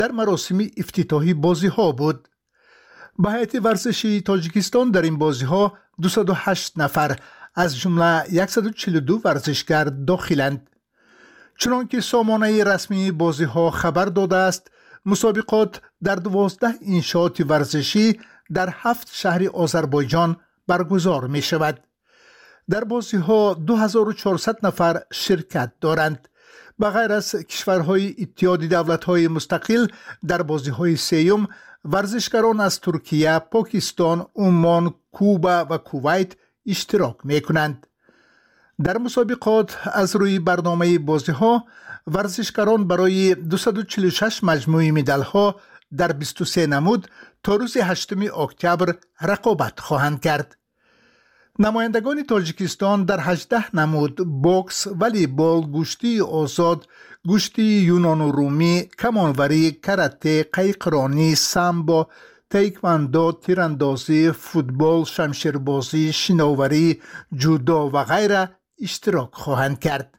در مراسم افتتاحی بازی‌ها بود. به هیئت ورزشی تاجیکستان در این بازی‌ها 208 نفر از جمله 142 ورزشگر داخلند. چنانکه سامانه رسمی بازی‌ها خبر داده است، مسابقات در 12 انشاءات ورزشی در 7 شهر آذربایجان برگزار می شود. در بازی‌ها 2400 نفر شرکت دارند. به غیر از کشورهای اتحاد دولت‌های مستقل، در بازی‌های سیوم ورزشکاران از ترکیه، پاکستان، عمان، کوبا و کویت اشتراک می کنند. در مسابقات از روی برنامه بازی‌ها ورزشکاران برای 246 مجموعه مدال‌ها در 23 نمود تا روز 8 اکتبر رقابت خواهند کرد. نمایندگان تاجیکستان در 18 نمود بوکس، والیبال، گوشتی آزاد، گوشتی یونان و رومی، کمانوری، کاراته، قایقرانی، سامبو، تایکواندو، تیراندازی، فوتبال، شمشیربازی، شناوری، جودو و غیره اشتراک خواهند کرد.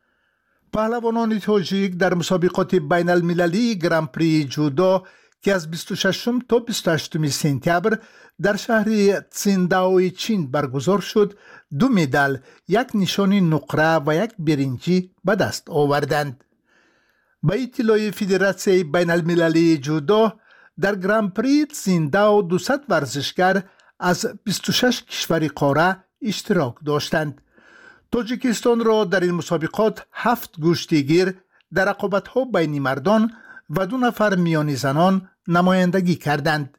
پهلوانان تاجیک در مسابقات بین المللی گرانپری جودو که از 26 تا 28 سپتامبر در شهر تسینداو چین برگزار شد، 2 مدال، 1 نشان نقره و 1 برنجی به دست آوردند. به اطلاع فدراسیون بین المللی جودو، در گرانپری تسینداو 200 ورزشگر از 26 کشور قاره اشتراک داشتند. تاجیکستان را در این مسابقات 7 گشتیگیر در رقابت‌ها بین مردان و 2 نفر میان زنان نمایندگی کردند.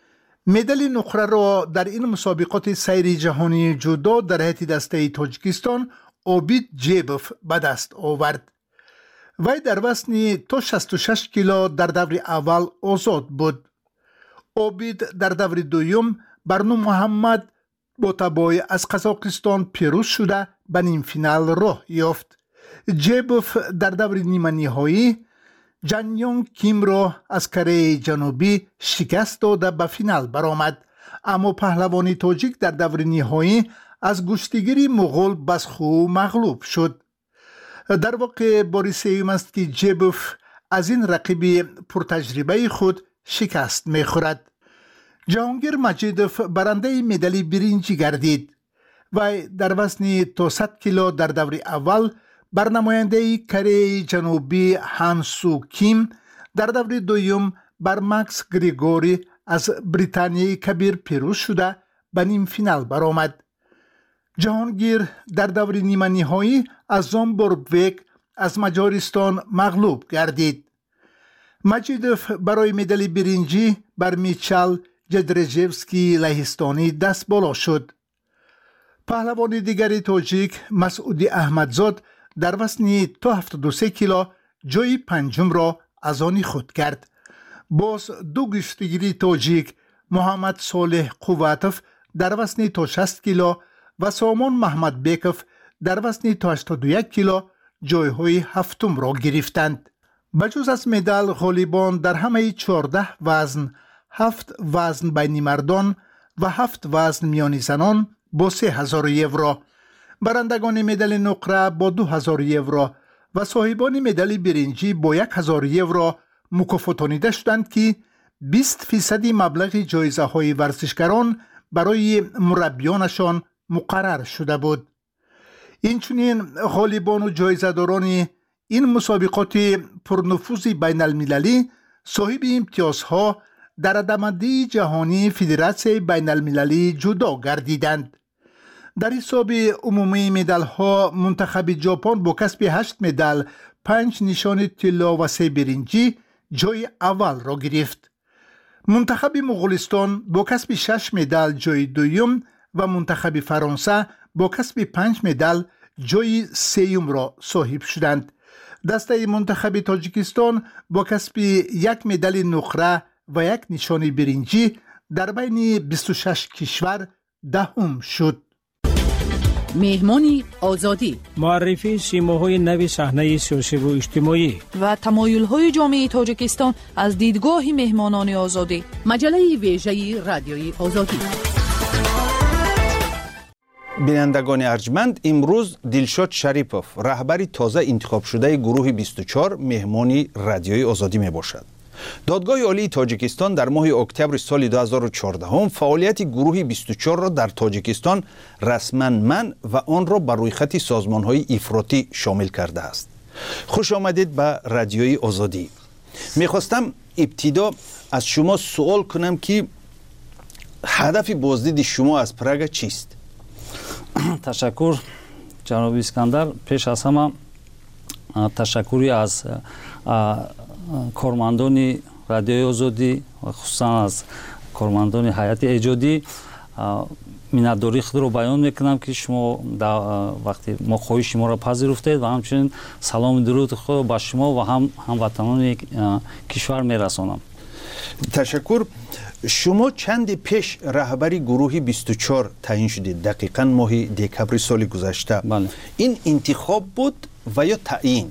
مدال نقره را در این مسابقات سیری جهانی جودو در هیئت دسته تاجیکستان اوبید جیبوف به دست آورد. وی در وزن تا 66 کیلو در دور اول آزاد بود. اوبید در دور دوم بر نور محمد بوتابای از قزاقستان پیروز شده به نیم فینال راه یافت. جیبوف در دور نیمه نهایی جانیونگ کیم را از کره جنوبی شکست داده به فینال برآمد، اما پهلوان تاجیک در دور نهایی از گشتیگیری مغول بسخو مغلوب شد. در واقع بار سوم است که جیبوف از این رقیب پرتجربه خود شکست می‌خورد. جهانگیر مجیدوف برنده مدال برنجی گردید و در وزن تا 100 کیلو در دور اول بر نماینده کره جنوبی هانسو کیم، در دور دوم بر مکس گریگوری از بریتانیای کبیر پیروز شده به نیم فینال برآمد. جهانگیر در دور نیمه نهایی از زامبورگویک از مجارستان مغلوب گردید. مجیدوف برای مدال برنجی بر میچل جدرژیوسکی لهستانی دست بالا شد. پهلوان دیگری تاجیک مسعودی احمدزاد در وزن تا 73 کیلو جای پنجم را از آن خود کرد. باز 2 گشتیگیری تاجیک محمد صالح قواتوف در وزن تا 60 کیلو و سامان محمد بیکوف در وزن تا 81 کیلو جایهای هفتم را گرفتند. بجز از مدال غالیبان در همه 14 وزن، 7 وزن بین مردان و 7 وزن میان زنان با 3000 یورو، برندگان مدال نقره با 2000 یورو و صاحبان مدال برنجی با 1000 یورو مکافاتانیده شدند که 20% مبلغ جایزه های ورزشکاران برای مربیانشان مقرر شده بود. اینچنین غالبان و جایزه‌داران این مسابقات پرنفوذ بین المللی صاحب امتیازها در رده‌بندی جهانی فدراسیون بین المللی جودو گردیدند. در حساب عمومی مدال ها منتخب ژاپن با کسب 8 مدال، 5 نشان طلا و 3 برنجی جای اول را گرفت. منتخب مغولستان با کسب 6 مدال جای دوم و منتخب فرانسه با کسب 5 مدال جای سوم را صاحب شدند. دسته منتخب تاجیکستان با کسب 1 مدال نقره و 1 نشان برنجی در بین 26 کشور دهم شد. مهمانی آزادی، معرفی سیماهای نو صحنه سیاسی و اجتماعی و تمایل‌های جامعه تاجیکستان از دیدگاه مهمانان آزادی. مجله ویژه رادیوی آزادی. بینندگان ارجمند، امروز دلشاد شریپوف رهبر تازه انتخاب شده گروه 24 مهمانی رادیوی آزادی می باشد. دادگاه عالی تاجیکستان در ماه اکتبر سال 2014 فعالیت گروه 24 را در تاجیکستان رسما منع و آن را بر روی خط سازمان‌های افراطی شامل کرده است. خوش آمدید به رادیوی آزادی. میخواستم ابتدا از شما سوال کنم که هدف بازدید شما از پراگ چیست؟ تشکر جناب اسکندر. پیش از همه تشکری از کارمندان رادیوی آزادی و خصوصا از کارمندان هیئت ایجادی منتداری خود رو بیان میکنم که شما وقتی ما خواهش ما را پذیرفتید و همچنین سلام درود خود با شما و هموطنان کشور میرسانم. تشکر. شما چند پیش رهبری گروه 24 تعیین شدید، دقیقاً ماه دکبر سال گذشته. بله. این انتخاب بود و یا تعیین؟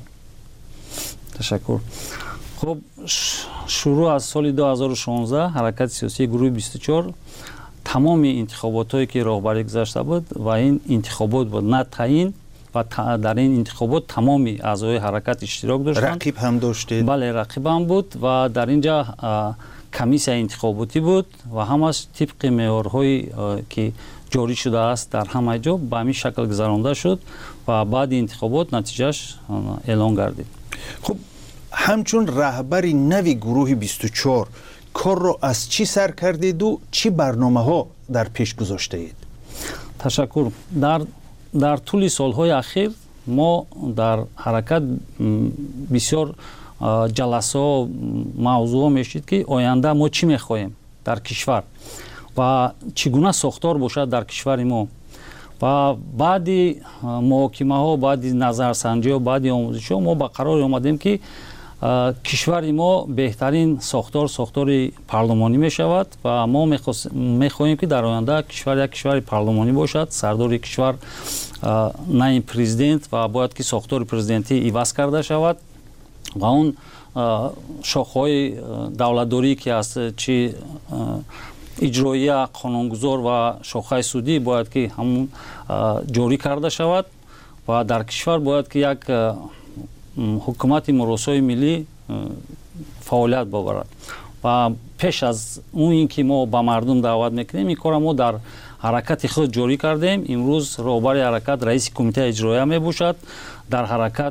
تشکر. خب شروع از سال 2016 حرکت سیاسی گروه 24 تمام انتخابات هایی که راهبری گذاشته بود و این انتخابات بود نه تعیین و در این انتخابات تمامی اعضای حرکت اشتراک داشتند. رقیب هم داشتید؟ بله رقیب هم بود و در اینجا کمیسیون انتخاباتی بود و همش طبق معیارهایی که جاری شده است در همه جا به همین شکل گذرانده شد و بعد انتخابات نتیجهش اعلان گردید. خب همچون رهبری نوی گروه 24 کار را از چی سر کردید و چی برنامه ها در پیش گذاشته اید؟ تشکر. در طول سالهای اخیر ما در حرکت بسیار جلسه ها موضوع میشید که آینده ما چی میخواهیم در کشور و چگونه ساختار باشد در کشور ما و بعد محاکمه ها، بعد نظرسنجی ها، بعد آموزش ها ما به قرار آمدیم که کشور ما بهترین ساختار پارلمانی می شود و ما میخواهیم که در آینده کشور یک کشور پارلمانی باشد. سردار کشور نه پرزیدنت و باید که ساختار پرزیدنتی عوض کرده شود و اون شاخه‌های دولتداری که است چی اجرایی، قانونگذار و شاخه سودی باید که همون جاری کرده شود و در کشور باید که یک حکومت مراسای ملی فعالیت ببرد و پیش از اون اینکه ما با مردم دعوت میکنیم این کار ما در حرکت خود جاری کردیم. امروز رهبر حرکت رئیس کمیته اجرایی می باشد. در حرکت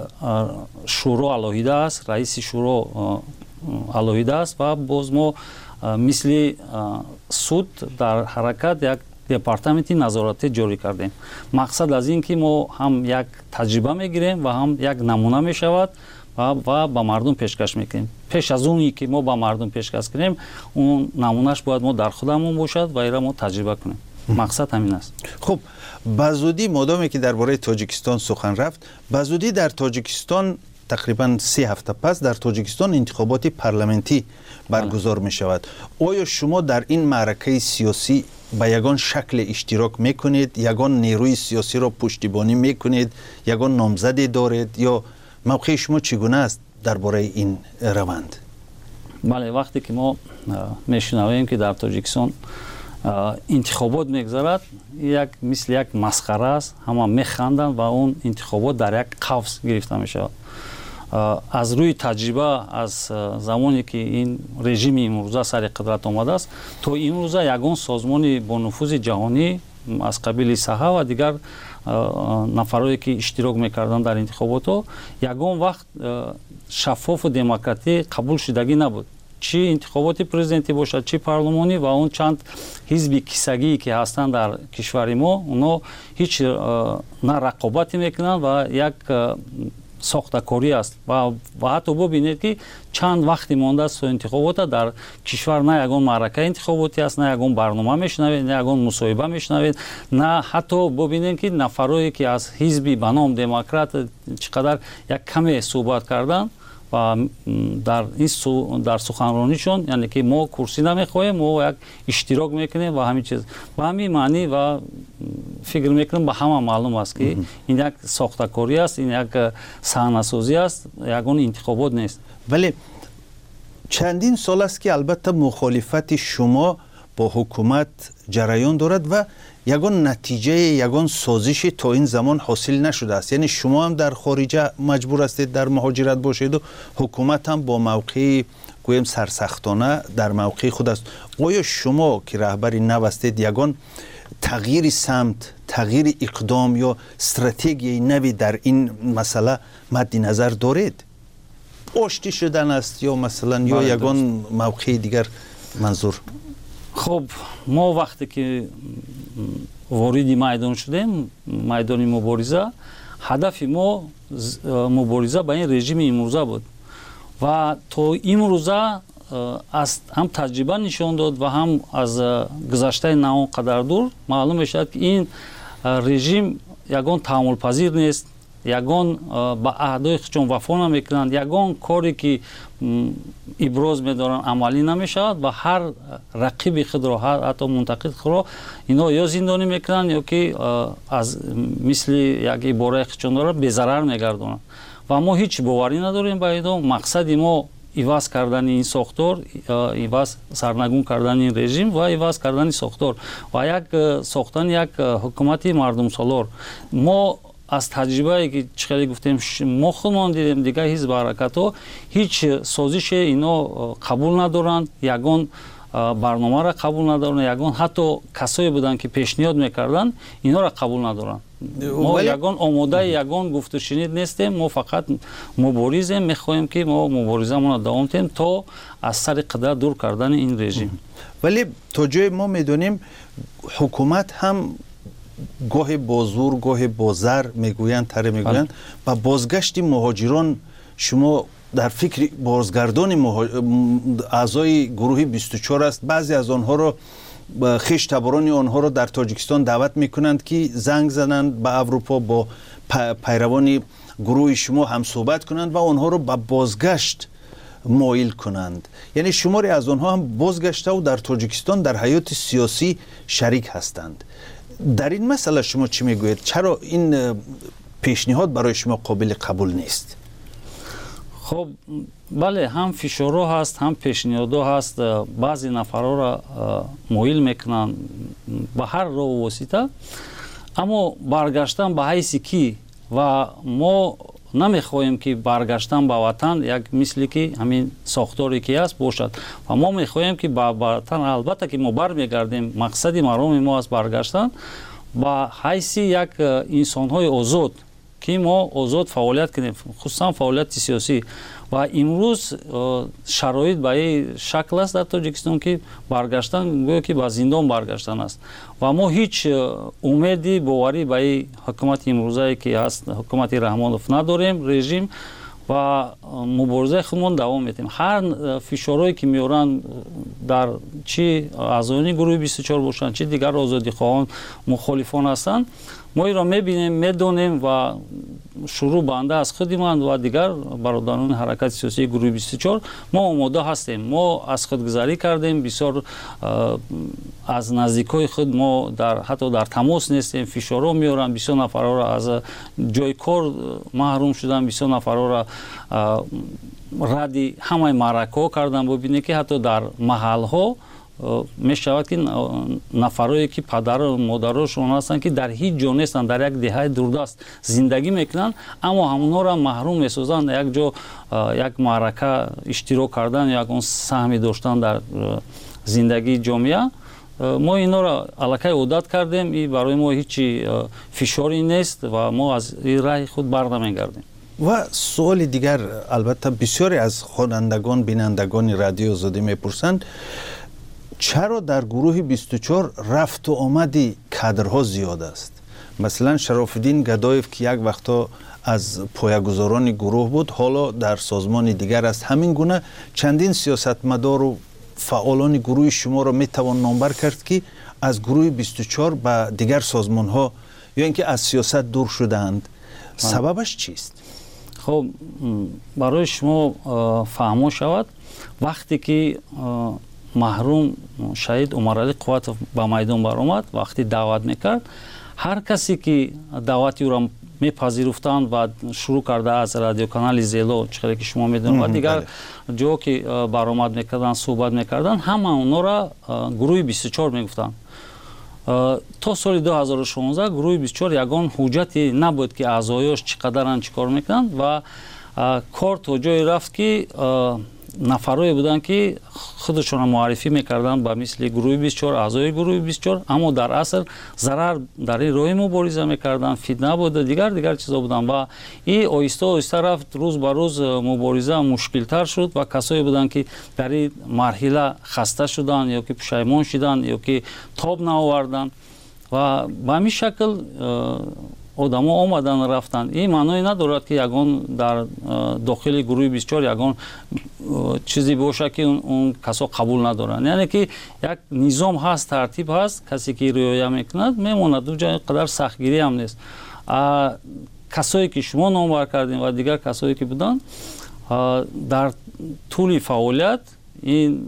شورا علاهیده است، رئیس شورا علاهیده است و باز ما مثل سود در حرکت یک دپارتمنتی نظارتی جاری کردیم. مقصد از این که ما هم یک تجربه میگیریم و هم یک نمونه میشود و با مردم پیشکش میکنیم. پیش از اونی که ما با مردم پیشکش کنیم اون نمونهش باید ما در خودمون باشد و ایرا ما تجربه کنیم. مقصد همین است. خب بزودی مادامی که درباره تاجیکستان سخن رفت، بزودی در تاجیکستان تقریبا 3 هفته پس در تاجیکستان انتخابات پارلمانتی برگزار می شود. آیا شما در این معرکه سیاسی به یگان شکل اشتراک میکنید، یگان نیروی سیاسی را پشتیبانی میکنید، یگان نامزدی دارید یا موقع شما چگونه است درباره این روند؟ بله، وقتی که ما میشنویم که در تاجیکستان انتخابات میگذرد مثل یک مسخره است، همه میخندند و اون انتخابات در یک قفس گرفته میشود. از روی تجربه از زمانی که این رژیم امروزه سر قدرت آمده است تا امروزه یگان سازمان با نفوذ جهانی از قبیل صحه و دیگر نفرایی که اشتراک میکردن در انتخابات ها یگان وقت شفاف و دموکراتی قبول شدگی نبود. چی انتخابات پرزیدنتی باشد چی پارلمانی و اون چند حزب کیسگی که هستند در کشور ما اونا هیچ نه رقابتی میکنن و یک ساختکاری است و حتی ببینید که چند وقتی مانده است انتخابات در کشور نه یگان معرکه انتخاباتی است، نه یگان برنامه میشنوید، نه یگان مصاحبه میشنوید، نه حتی ببینید که نفرایی که از حزبی به نام دموکرات چقدر یک کمی صحبت کردن و در سخنرانیشون یعنی که ما کرسی نمیخواهیم، ما یک اشتراک میکنیم و همین چیز و همین معنی و فکر میکنم به همه معلوم است که این یک ساختکاری است، این یک صحنه‌سازی است، یگان انتخابات نیست. ولی چندین سال است که البته مخالفت شما با حکومت جریان دارد و یگان نتیجه یگان سازشی تا این زمان حاصل نشده است. یعنی شما هم در خارج مجبور هستید در مهاجرت باشید و حکومت هم با موقع گویم سرسختانه در موقع خود است. آیا شما که رهبری نو هستید یگان تغییر سمت، تغییر اقدام یا استراتژی نوی در این مسئله مد نظر دارید؟ آشتی شدن است یا مثلا یا یگان موقع دیگر منظور؟ خب ما وقتی که وارد میدان شدیم، میدان مبارزه، هدف ما مبارزه با این رژیم امروزه بود و تا امروزه از هم تجربه نشان داد و هم از گذشته نه قدر دور معلوم میشد که این رژیم یگان تحمل پذیر نیست، یگان با عهدهای خودشون وفا نمیکنند، یگان کاری که ابراز میدارن عملی نمیشود و هر رقیب خود را، هر حتی منتقد خود را اینا یا زندانی میکنند یا که از مثل یک عباره خودشون را به ضرر میگردونند و ما هیچ باوری نداریم به اینا. مقصد ما ایواز کردن این ساختار، ایواز سرنگون کردن این رژیم و ایواز کردن ساختار و یک ساختن یک حکومت مردم سالار. ما از تجربه که چقدر گفتیم ما خودمان دیدیم دیگه حزب حرکت ها هیچ سازش اینا قبول ندارند، یگان برنامه را قبول ندارند، یگان حتی کسایی بودن که پیشنهاد میکردن اینا را قبول ندارند. ما یگان آماده یگان گفت و شنید نیستیم، ما فقط مبارزیم، میخواهیم که ما مبارزمون را دوام دهیم تا از سر قدرت دور کردن این رژیم. ولی تا جای ما میدونیم حکومت هم گاه با زور گاه با زر میگویند میگویند و بازگشت مهاجران، شما در فکر بازگردان اعضای گروه 24 است. بعضی از آنها را خویش تباران آنها را در تاجیکستان دعوت میکنند که زنگ زنند به اروپا، با پیروان گروه شما هم صحبت کنند و آنها را به بازگشت مایل کنند. یعنی شماری از آنها هم بازگشته و در تاجیکستان در حیات سیاسی شریک هستند. در این مسئله شما چی میگویید؟ چرا این پیشنهاد برای شما قابل قبول نیست؟ خب بله، هم فشارها هست، هم پیشنهادها هست. بعضی نفرها را مایل میکنن به هر راه و واسطه، اما برگشتن به حیثی کی و ما نمیخواهیم که برگشتن به وطن یک مثلی که همین ساختاری که است باشد و ما میخواهیم که به وطن، البته که ما برمیگردیم، مقصد مرام ما است برگشتن به حیث یک انسان‌های آزاد که ما آزاد فعالیت کنیم، خصوصا فعالیت سیاسی. و امروز شرایط به این شکل است در تاجیکستان که برگشتن گویا که به زندان برگشتن است و ما هیچ امیدی باوری به این حکومت امروزی که هست حکومت رحمانوف نداریم رژیم و مبارزه خودمون دوام میدیم. هر فشارهایی که میارن در چی اعضای گروه 24 باشن چی دیگر آزادی خواهان مخالفان هستند، ما این را میبینیم، میدونیم و شروع بنده از خودمان و دیگر برادران حرکت سیاسی گروه 24 ما آماده هستیم. ما از خودگذاری کردیم، بسیار از نزدیکای خود ما حتی در تماس نیستیم، فشارها میارن، بسیار نفرها را از جای کار محروم شدن، بسیار نفرها را ردی همه معرکه ها کردن. ببینید که حتی در محل ها می شود که نفرایی که پدر و مادرشون هستند که در هیچ جا نیستند، در یک دهه دوردست زندگی میکنند، اما همونها را محروم میسازند یک جا یک معرکه اشتراک کردن یا یک سهمی داشتن در زندگی جامعه. ما اینا را الکی عادت کردیم، این برای ما هیچ فشاری نیست و ما از این راه خود برنمیگردیم. و سوال دیگر، البته بسیاری از خوانندگان بینندگان رادیو آزادی میپرسند چرا در گروه 24 رفت و آمدی کادرها زیاد است؟ مثلا شرافالدین گدایف که یک وقتا از پایه‌گذاران گروه بود، حالا در سازمان دیگر است. همین گونه چندین سیاستمدار و فعالان گروه شما را میتوان نامبر کرد که از گروه 24 به دیگر سازمان ها یا اینکه از سیاست دور شدند. سببش چیست؟ خب برای شما فهمو شود، وقتی که محروم شهید عمرعلی قوتов به میدان برآمد، وقتی دعوت میکرد، هر کسی که دعوتی او را мепазируфтанд ва шурӯъ карда аз радиоканали Зело чиқдре ки шумо медонед ва дигар ҷо ки баромад мекарданд суҳбат мекарданд ҳама онора гурӯҳи 24 мегуфтанд. То соли 2016 гурӯҳи 24 ягон ҳуҷҷате набуд ки аъзоёш чӣ қадаранд чӣ кор мекунанд ва кор то ҷое рафт ки нафарое буданд ки худашонро муаррифӣ мекарданд ба мисли гурӯҳи 24 аъзои гурӯҳи 24, аммо дар асл зарар дар ин роҳи мубориза мекарданд, фитна буд, дигар чизо буданд ва ин оҳиста оҳиста рафт, рӯз ба рӯз мубориза мушкилтар шуд ва касое буданд ки дар ин марҳила хаста шуданд ё ки пушаймон шуданд ё ки тоб наоварданд ва ба ҳамин шакл одамо омадан рафтанд. Ин маъное надорад ки ягон дар дохили гурӯҳи 24 ягон чизе бошад ки он касо қабул надоранд. Яъне ки як низом ҳаст, тартиб ҳаст, касе ки риоя мекунад мемонад, ҷо қадар сахтгирӣ ҳам нест. Касое ки шумо номбар кардем ва дигар касое ки буданд дар тӯли фаъолият ин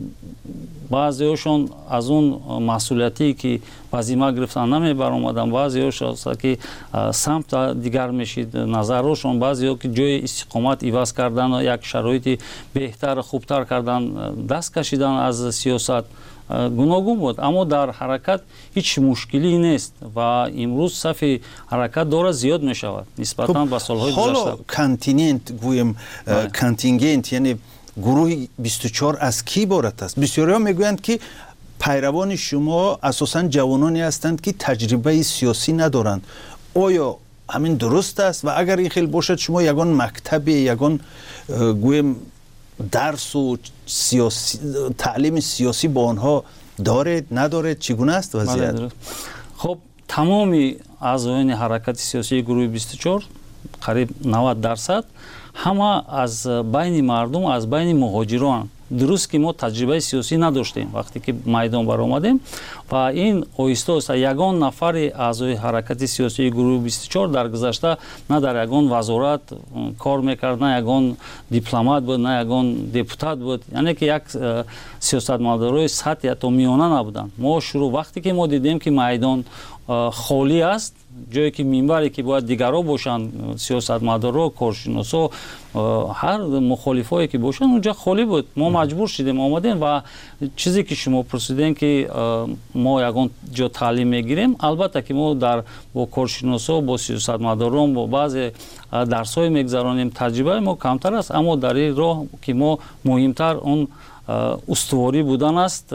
баъзеҳошон аз он масъулиятие ки вазима гирифтан намебаромаданд, баъзеҳошон ки самта дигар мешид назарҳошон, баъзеҳо ки ҷои истиқомат иваз кардан, як шароити беҳтар хубтар кардан даст кашидан аз сиёсат гуногун буд, аммо дар ҳаракат ҳеҷ мушкилӣ нест ва имрӯз сафи ҳаракат дора зиёд мешавад нисбатан ба солҳои гузашта. ҳоло континент гӯем контингент, яъне гурӯҳи 24 аз ки иборат аст? бисёриҳо мегӯянд ки пайравони шумо асосан ҷавононе ҳастанд ки таҷрибаи сиёсӣ надоранд. оё ҳамин дуруст аст? ва агар ин хел бошад, шумо ягон мактабе, ягон гӯем дарсу таълими сиёсӣ бо онҳо доред, надоред? чӣ гуна аст вазъият? хоб тамоми аъзоёни ҳаракати сиёсии гурӯҳи 24 қариб 90% ҳама аз байни мардум, аз байни муҳоҷирон. дуруст ки мо таҷрибаи сиёсӣ надоштем вақте ки майдон баромадем ва ин оҳиста ягон нафари аъзои ҳаракати сиёсии гурӯҳи 24 дар гузашта на дар ягон вазорат кор мекард, на ягон дипломат буд, на ягон депутат буд, яъне ки як сиёсатмадорои сатҳи ҳатто миёна набуданд. мо шурӯъ вақте ки мо дидем ки майдон холӣ аст, ҷое ки минбаре ки бояд дигаро бошанд, сиёсатмадоро, коршиносо, ҳар мухолифое ки бошанд, унҷа холӣ буд. мо маҷбур шудем омадем ва чизе ки шумо пурсидем ки мо ягон ҷо таълим мегирем, албатта ки мо бо коршиносо, бо сиёсатмадорон, бо баъзе дарсҳое мегзаронем, таҷрибаи мо камтар аст, аммо дар ин роҳ ки мо муҳимтар он устуворӣ будан аст,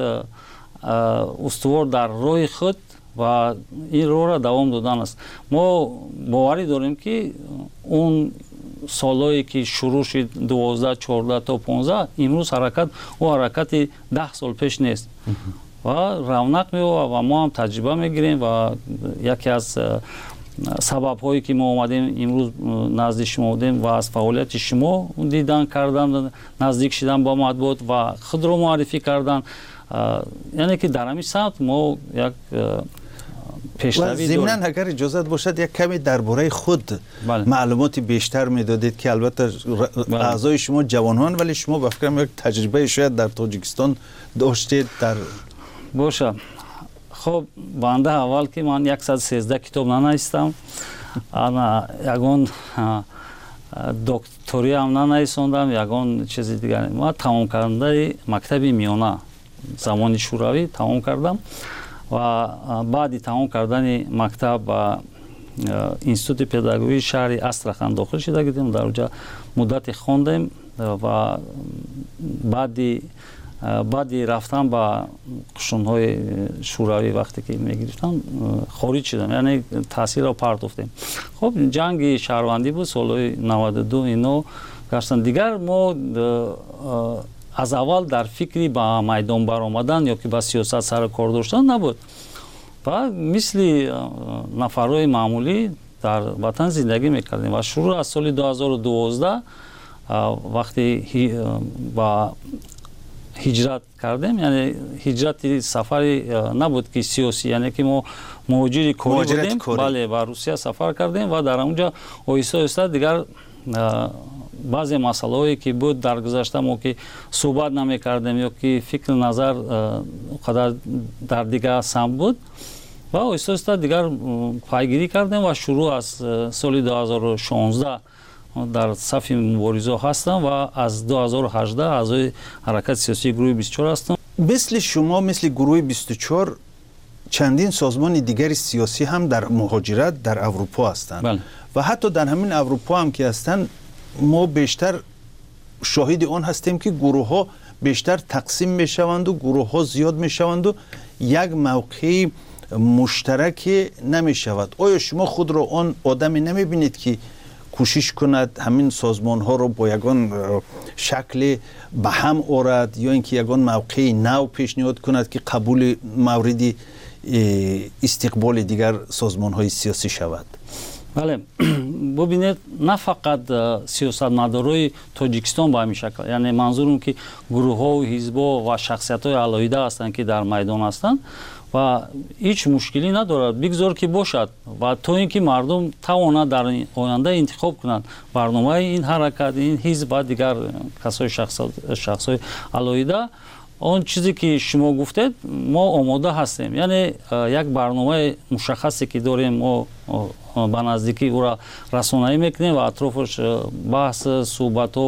устувор дар роҳи худ ва ин роҳро давом додан аст. мо боварӣ дорем ки он солҳое ки шурӯъ шуд 12, 14 то 15, имрӯз ҳаракат ҳаракати 10 сол пеш нест ва равнақ меёбад ва мо ҳам таҷриба мегирем ва яке аз сабабҳое ки мо омадем имрӯз назди шумо будем ва аз фаъолияти шумо дидан кардан, наздик шудан ба матбуот ва худро муаррифӣ кардан, яъне ки дар ҳамин самт мо як пешравӣ дорем. зимнан агар иҷозат бошад, як каме дар бораи худ маълумоти бештар медодед ки албатта аъзои шумо ҷавонҳоанд, вале шумо ба фикрам як таҷрибаи шояд дар Тоҷикистон доштед. боша, хоб банда аввал ки ман 113 китоб нанавистам, ана ягон докториам нанависондам, ягон чизи дигар. ман тамомкарандаи мактаби миёна замони шӯравӣ тамом кардам ва баъди тамом кардани мактаб ба институти педагогии шаҳри Астрахан дохил шуда будем, дар онҷа муддате хондем ва баъди рафтан ба қушунҳои шӯравӣ вақте ки мегирифтам хориҷ шудам, яъне таъсирро партофтем. хоб ҷанги шаҳрвандӣ буд, солҳои 92 ино гашtan дигар. мо аз аввал дар фикри ба майдон баромадан ё ки ба сиёсат сару кор доштан набуд ва мисли нафарҳои маъмулӣ дар ватан зиндагӣ мекардем ва шурӯъ аз соли 2012 вақте ба ҳиҷрат кардем, яъне ҳиҷрати сафари набуд ки сиёсӣ, яъне ки мо муҳоҷири корӣ будем, бале ба Русия сафар кардем ва дар онҷа оҳиста оҳиста дигар баъзе масъалаҳое ки буд дар гузашта мо ки суҳбат намекардем ё ки фикру назар қадар дар дигар самт буд, ва оҳиста дигар пайгирӣ кардем ва шурӯъ аз соли 2016 дар сафи мубориза ҳастам ва аз 2018 аъзои ҳаракати сиёсии гурӯҳи 24 ҳастам. мисли шумо мисли гурӯҳи 24 чандин созмони дигари сиёсӣ ҳам дар муҳоҷират дар аврупо ҳастанд ва ҳатто дар ҳамин аврупо ҳам ки ҳастанд мо бештар шоҳиди он ҳастем ки гурӯҳҳо бештар тақсим мешаванду гурӯҳҳо зиёд мешаванду як мавқеи муштараке намешавад. оё шумо худро он одаме намебинед ки кӯшиш кунад ҳамин созмонҳоро бо ягон шакле ба ҳам орад ё ин ки ягон мавқеи нав пешниҳод кунад ки қабули мавриди истиқболи дигар созмонҳои сиёсӣ шавад? бале бубинед на фақат сиёсатмадорои тоҷикистон ба ҳамин шакл, яъне манзурам ки гурӯҳҳо ҳизбо ва шахсиятҳои алоҳида ҳастанд ки дар майдон ҳастанд ва ҳеҷ мушкилӣ надорад, бигзор ки бошад ва то ин ки мардум тавонад дар оянда интихоб кунад барномаи ин ҳаракат, ин ҳизб ва дигар касои шахсҳои алоҳида. он чизе ки шумо гуфтед мо омода ҳастем, яъне як барномаи мушаххасе ки дорем, мо ба наздикӣ ӯра расонаӣ мекунем ва атрофаш баҳс суҳбатҳо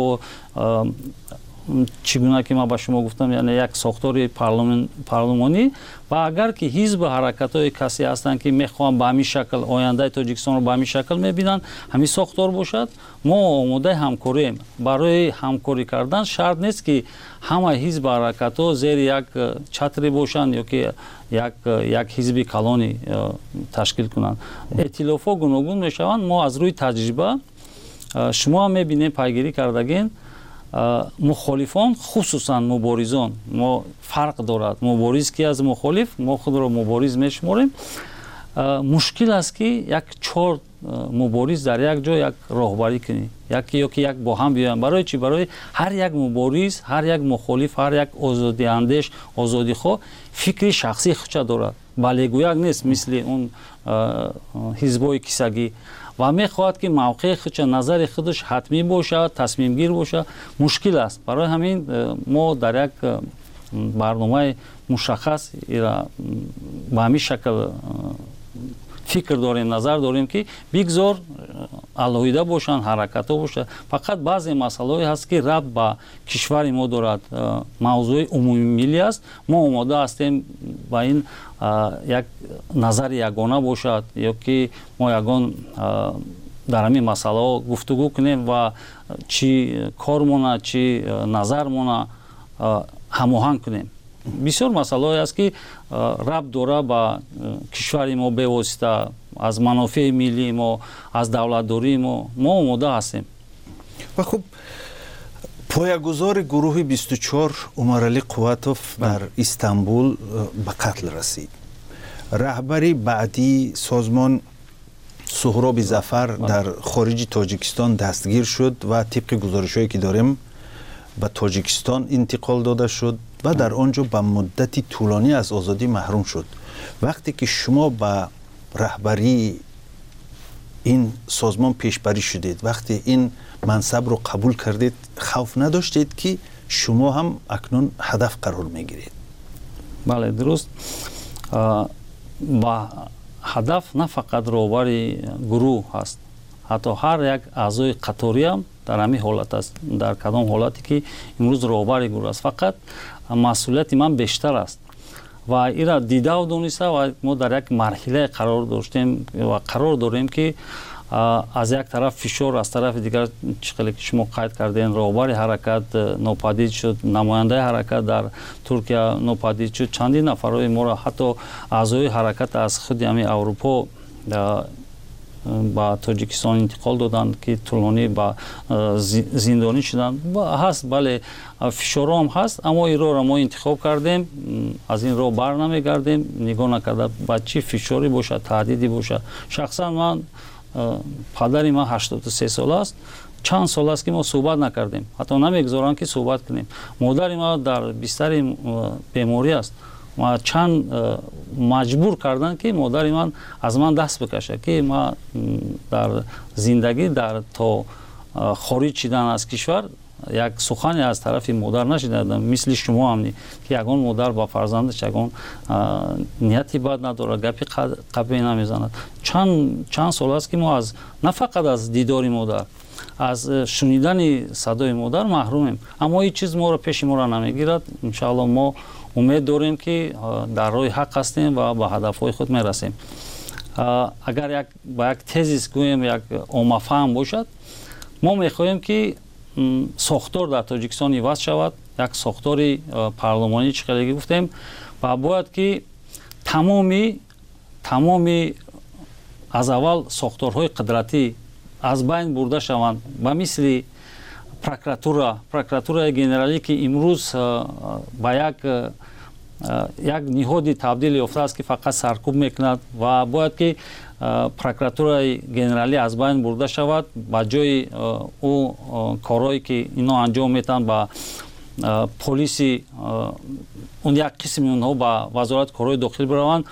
чӣ гуна ки ман ба шумо гуфтам, яъне як сохтори парлумонӣ ва агар ки ҳизбу ҳаракатҳои касе ҳастанд ки мехоҳанд ба ҳамин шакл ояндаи тоҷикистонро ба ҳамин шакл мебинанд, ҳамин сохтор бошад, мо омодаи ҳамкорем. барои ҳамкорӣ кардан шарт нест ки ҳамаи ҳизбу ҳаракатҳо зери як чатре бошанд ё ки як ҳизби калони ташкил кунанд. эътилофҳо гуногун мешаванд. мо аз рӯи таҷриба шумо ҳам мебинем пайгирӣ кардагин мухолифон хусусан муборизон мо фарқ дорад. мубориз ки аз мухолиф, мо худро мубориз мешуморем. мушкил аст ки як 4 мубориз дар як ҷо як роҳбарӣ кунӣ, ё ки як бо ҳам биёянд. барои чӣ? барои ҳар як мубориз, ҳар як мухолиф, ҳар як озодиандеш, озодихоҳ фикри шахсии худша дорад, балегӯяк нест мисли он ҳизбҳои кисагӣ ва мехоҳад ки мавқеи худша, назари худаш ҳатмӣ бошад, тасмимгир бошад. мушкил аст. барои ҳамин мо дар як барномаи мушаххас ба ҳамин шакл фикр дорем, назар дорем ки бигзор алоҳида бошанд, ҳаракатҳо бошанд. фақат баъзе масъалаҳое ҳаст ки рабт ба кишвари мо дорад, мавзӯи умумимиллӣ аст. мо омода ҳастем ба ин як назари ягона бошад ё ки мо ягон дар ҳамин масъалаҳо гуфтугӯ кунем ва чӣ кормона чӣ назармона ҳамоҳанг кунем. бисёр масъалаҳое аст ки рабт дорад ба кишвари мо бевосита, аз манофеи миллии мо, аз давлатдории мо омода ҳастем. ва хуб, поягузори гурӯҳи 24 Умаралӣ Қувватов дар Истанбул ба қатл расид. раҳбари баъдии созмон Суҳроби Зафар дар хориҷи Тоҷикистон дастгир шуд ва тибқи гузоришҳое ки дорем ба Тоҷикистон интиқол дода шуд ва дар он ҷо ба муддати тӯлонӣ аз озодӣ маҳрум шуд. вақте ки шумо ба раҳбарии ин созмон пешбарӣ шудед, вақте ин мансабро қабул кардед, хавф надоштед ки шумо ҳам акнун ҳадаф қарор мегиред? бале, дуруст. ба ҳадаф на фақат роҳбари гурӯҳ ҳаст, ҳатто ҳар як аъзои қаторӣ ҳам дар ҳамин ҳолат аст, дар кадом ҳолате ки имрӯз роҳбари гурӯҳ аст. фақат масъулияти ман бештар аст ва ира дидау дониста ва мо дар як марҳилае қарор доштем ва қарор дорем ки аз як тараф фишор, аз тарафи дигар чиқеле ки шумо қайд кардем, роҳбари ҳаракат нопадид шуд, намояндаи ҳаракат дар Туркия нопадид шуд. чандин нафарои моро ҳатто аъзои ҳаракат аз худи ҳамин Аврупо ба Тоҷикистон интиқол доданд ки тӯлонӣ ба зиндонӣ шуданд. ҳаст, бале, фишорҳо ҳам ҳаст, аммо ин роҳро мо интихоб кардем, аз ин роҳ барнамегардем, нигоҳ накарда ба чӣ фишорӣ бошад, таҳдиди бошад. шахсан ман, падари ман 83 сол аст, чанд сол аст ки мо суҳбат накардем, ҳатто намегузоранд ки суҳбат кунем. модари ман дар бистари беморӣ аст. чанд маҷбур карданд ки модари ман аз ман даст бикашад ки ман дар зиндагӣ, дар то хориҷ шидан аз кишвар як сухани аз тарафи модар нашидам, мисли шумо ҳамни ки ягон модар ба фарзандаш ягон нияти бад надорад, гапи қабе намезанад. чанд сол аст ки мо аз на фақат аз дидори модар, аз шунидани садои модар маҳрумем, аммо ин чиз моро пеши моро намегирад. иншоалло мо умед дорем ки дар роҳи ҳақ ҳастем ва ба ҳадафҳои худ мерасем. агар ба як тезис гӯем, як оммафаҳм бошад, мо мехоҳем ки сохтор дар Тоҷикистон иваз шавад, як сохтори парлумонӣ чӣ хеле гуфтем, ва бояд ки тамоми аз аввал сохторҳои қудратӣ аз байн бурда шаванд, ба мисли прокуратураи генералӣ ки имрӯз ба як ниҳоди табдил ёфтааст ки фақат саркӯб мекунад, ва бояд ки прокуратураи генералӣ аз байн бурда шавад, ба ҷои ӯ корҳое ки ино анҷом метаванд ба полиси он як қисми онҳо ба вазорати корҳои дохилӣ бираванд,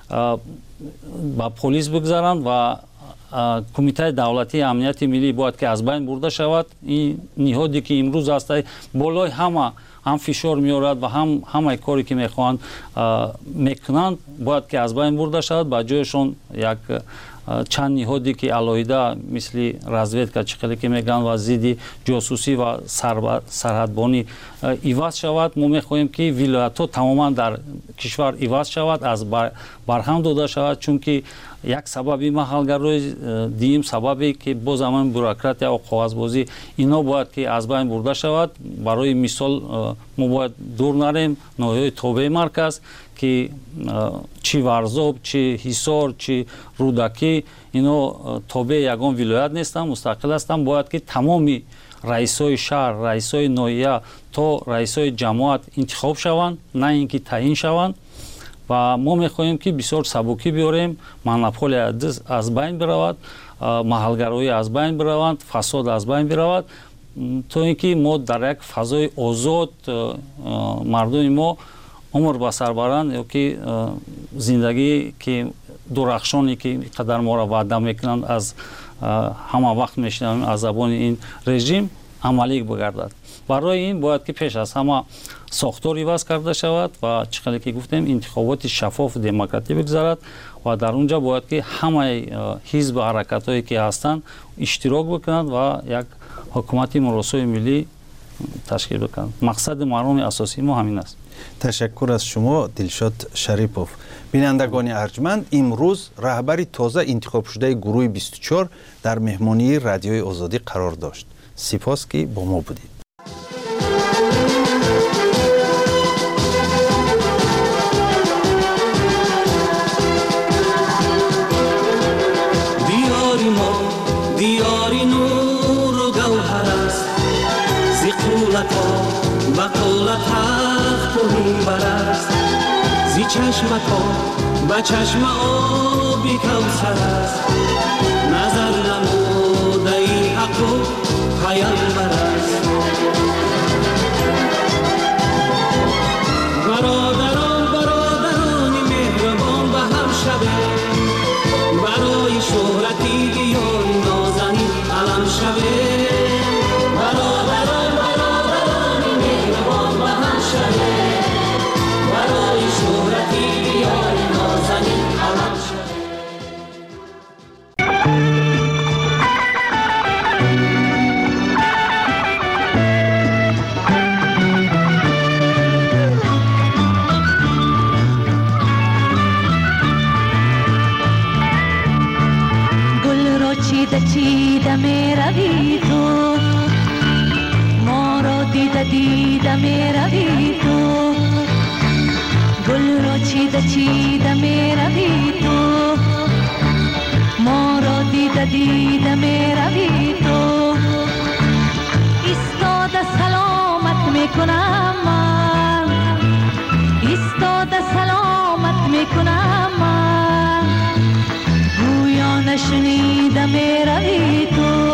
ба полис бигзаранд ва кумитаи давлатии амнияти миллӣ бояд ки аз байн бурда шавад. ин ниҳоде ки имрӯз аста болои ҳам фишор меорад ва ҳамаи коре ки мехоҳанд мекунанд бояд ки аз байн бурда шавад, ба ҷояшон як чанд ниҳоде ки алоҳида мисли разведка чӣ хеле ки мегӯянд ва зидди ҷосусӣ ва сарҳадбонӣ иваз шавад. мо мехоҳем ки вилоятҳо тамоман дар кишвар иваз шавад, аз барҳам дода шавад, чунки як сабаби маҳалгарои диюм сабабе ки боз ҳамон бюрократия ва коғазбозӣ ино бояд ки аз байн бурда шавад. барои мисол мо бояд дур нарем ноҳияи тобеи марказ ки чи Варзоб, чи Ҳисор, чи Рудакӣ ино тобеи ягон вилоят нестанд, мустақил ҳастанд. бояд ки тамоми раисои шаҳр, раисои ноҳия то раисои ҷамоат интихоб шаванд, на ин ки таъин шаванд. ва мо мехоҳем ки бисёр сабукӣ биёрем, монополия аз байн биравад, маҳалгароӣ аз байн бираванд, фасод аз байн биравад, то ин ки мо дар як фазои озод мардуми мо умр ба сар баранд, ё ки зиндагӣ ки дурахшоне ки қадар моро ваъда мекунанд аз ҳама вақт мешунавем аз забони ин режим амалӣ бигардад. барои ин бояд ки пеш аз ҳама сохтор иваз карда шавад ва чӣ хеле ки гуфтем интихоботи шаффофу демократӣ бигзарад, ва дар он ҷо бояд ки ҳамаи ҳизбу ҳаракатҳое ки ҳастанд иштирок бикунанд ва як ҳукумати муросои миллӣ ташкил бикунанд. мақсади марҳуми асосии мо ҳамин аст. ташаккур аз шумо Дилшод Шарипов. бинандагони арҷманд, имрӯз раҳбари тоза интихобшудаи гурӯҳи 24 дар меҳмонии радиои озодӣ қарор дошт. сипос ки бо мо будед. دیاری نور و گوهر است زیقولت ها بقولت تخت و منبر است زی چشمت ها به چشم آبی کوثر است نظر نموده ای حق و پیامبر است برادران مهربان به هم شبه برای شهرتی دیار نازنین علم شبه برادران مهربان به هم شبه برای شهرتی دیار نازنین علم شبه. چیده می روی تو ما را دیده می روی تو گل را چیده می روی تو ما را دیده می روی تو ایستاده سلامت می کنم من ایستاده سلامت می کنم من گویا نشنیده می روی تو